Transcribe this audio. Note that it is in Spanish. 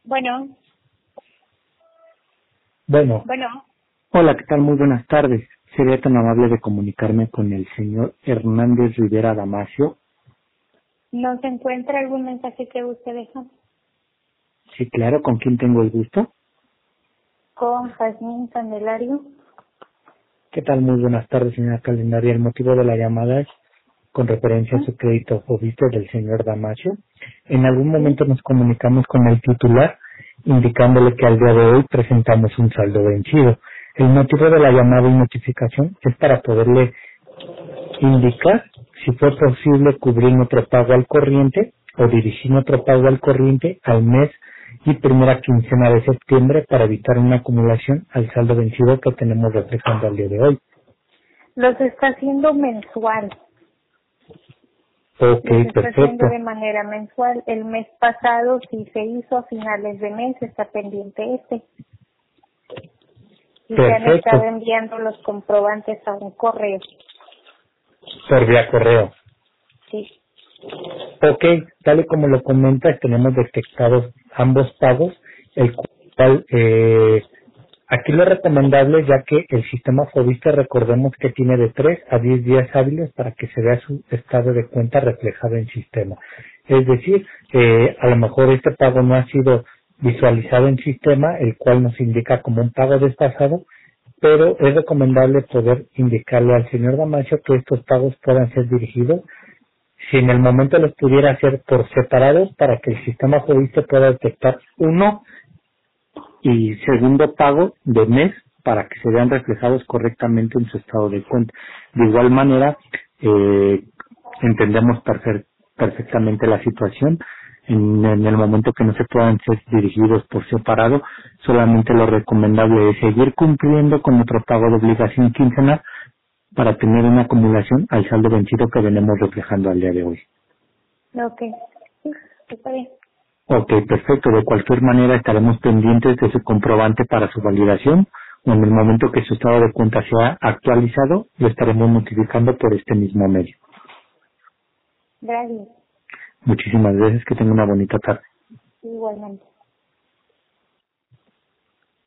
Bueno, Bueno, bueno, hola, ¿qué tal? Muy buenas tardes. Sería tan amable de comunicarme con el señor Hernández Rivera Damasio. ¿no se encuentra algún mensaje que usted dejó? Sí, claro, ¿con quién tengo el gusto? Con Jazmín Candelario. ¿Qué tal? Muy buenas tardes, señora Calendaria. El motivo de la llamada es con referencia a ¿Sí? su crédito o visto del señor Damasio. En algún ¿Sí? momento nos comunicamos con el titular indicándole que al día de hoy presentamos un saldo vencido. El motivo de la llamada y notificación es para poderle indicar si fue posible cubrir nuestro pago al corriente o dirigir nuestro pago al corriente al mes y primera quincena de septiembre para evitar una acumulación al saldo vencido que tenemos reflejando al día de hoy. Los está haciendo mensual. Ok, Los está perfecto, haciendo de manera mensual. El mes pasado sí se hizo a finales de mes, está pendiente este. Y se han estado perfecto, enviando los comprobantes a un correo. por vía correo. Sí. Ok, tal y como lo comentas, tenemos detectados ambos pagos, el cual aquí lo recomendable, ya que el sistema Fobiste, recordemos que tiene de 3 a 10 días hábiles para que se vea su estado de cuenta reflejado en sistema. Es decir, a lo mejor este pago no ha sido visualizado en sistema, el cual nos indica como un pago desfasado, pero es recomendable poder indicarle al señor Damasio que estos pagos puedan ser dirigidos si en el momento los pudiera hacer por separado para que el sistema Fobiste pueda detectar uno y segundo pago de mes para que se vean reflejados correctamente en su estado de cuenta. De igual manera, entendemos perfectamente la situación. En el momento que no se puedan ser dirigidos por separado, solamente lo recomendable es seguir cumpliendo con nuestro pago de obligación quincenal para tener una acumulación al saldo vencido que venimos reflejando al día de hoy. Ok. Sí, está bien. Ok, perfecto. De cualquier manera estaremos pendientes de su comprobante para su validación o en el momento que su estado de cuenta sea actualizado, lo estaremos notificando por este mismo medio. Gracias. Muchísimas gracias. Que tenga una bonita tarde. Igualmente.